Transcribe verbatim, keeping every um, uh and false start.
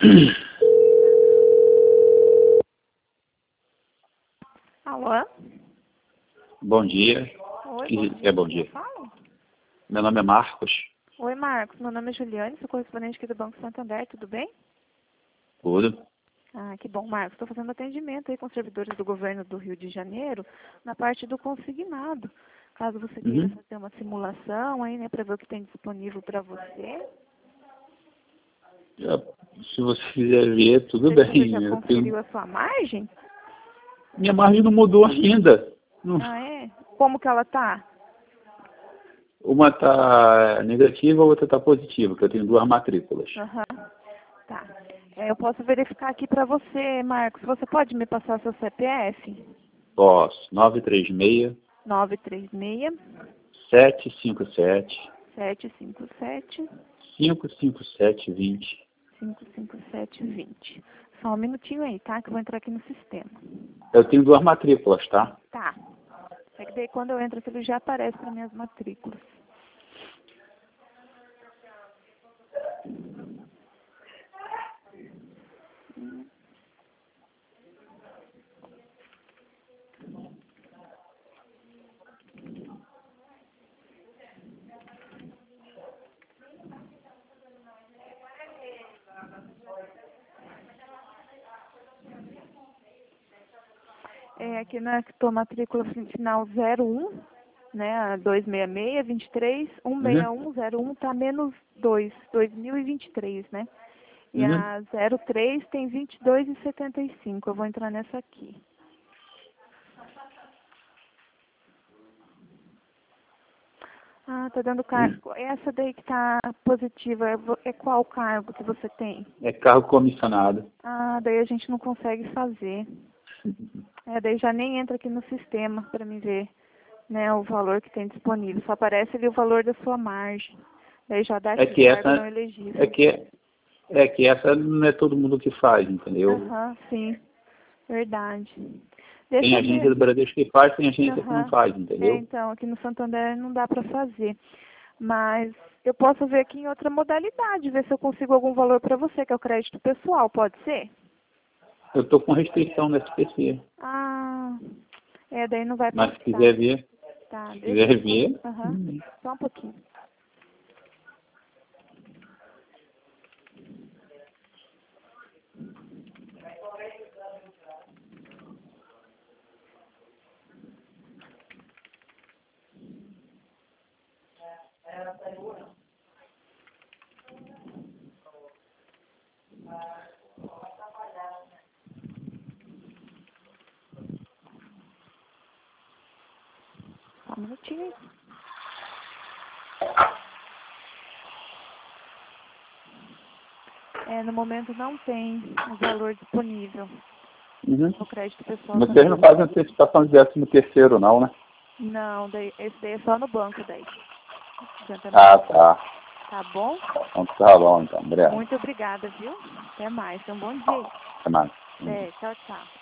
Alô? Bom dia. Oi, Que- bom dia. É bom dia. Fala. Meu nome é Marcos. Oi, Marcos. Meu nome é Juliane, sou correspondente aqui do Banco Santander, tudo bem? Tudo. Ah, que bom, Marcos. Estou fazendo atendimento aí com os servidores do governo do Rio de Janeiro na parte do consignado. Caso você queira Uhum. fazer uma simulação aí, né, para ver o que tem disponível para você. Já- Se você quiser ver, tudo Você bem. já Eu conferiu tenho... a sua margem? Minha margem não mudou ainda. Não- Ah, é? Como que ela tá? Uma está negativa, a outra está positiva, que eu tenho duas matrículas. Aham. Tá. É, eu posso verificar aqui para você, Marcos. Você pode me passar seu C P F? Posso. nove três seis, nove três seis, sete cinco sete, sete cinco sete, cinco cinco sete dois zero. cinco cinco sete dois zero. Só um minutinho aí, tá? Que eu vou entrar aqui no sistema. Eu tenho duas matrículas, tá? Tá. É que daí quando eu entro aqui, ele já aparece para minhas matrículas. É aqui na tua matrícula final zero um, né? A duzentos e sessenta e seis, vinte e três, cento e sessenta e um, zero um tá menos dois, dois mil e vinte e três, né? E Uhum. a zero três tem vinte e dois e setenta e cinco. Eu vou entrar nessa aqui. Ah, tá dando cargo. Essa daí que tá positiva, é vo- é qual cargo que você tem? É carro comissionado. Ah, daí a gente não consegue fazer. É, daí já nem entra aqui no sistema para me ver, né, o valor que tem disponível. Só aparece ali o valor da sua margem. Daí já dá É aqui, que cargo não essa, elegível. é que, é que essa não é todo mundo que faz, entendeu? Aham, sim. Verdade. Tem Deixa eu agência ver. do Bradesco que faz, tem agência que não Aham. faz, É, entendeu? então, aqui no Santander não dá para fazer. Mas eu posso ver aqui em outra modalidade, ver se eu consigo algum valor para você, que é o crédito pessoal, pode ser? Eu estou com restrição no S P C, Ah, é, daí não vai mas se passar. quiser ver, Tá, se deixa quiser eu só. ver, Aham, hum, só um pouquinho. Só um minutinho aí. É, no momento não tem o valor disponível. uhum. O crédito pessoal tá... Vocês não fazem antecipação de décimo terceiro não, né? Não, daí, esse daí é só no banco daí. Adiantamento. Ah, tá. Tá bom? Então tá bom, então. Obrigado. Muito obrigada, viu? Até mais. Tenha um bom dia aí. Até mais. É, tchau, tchau.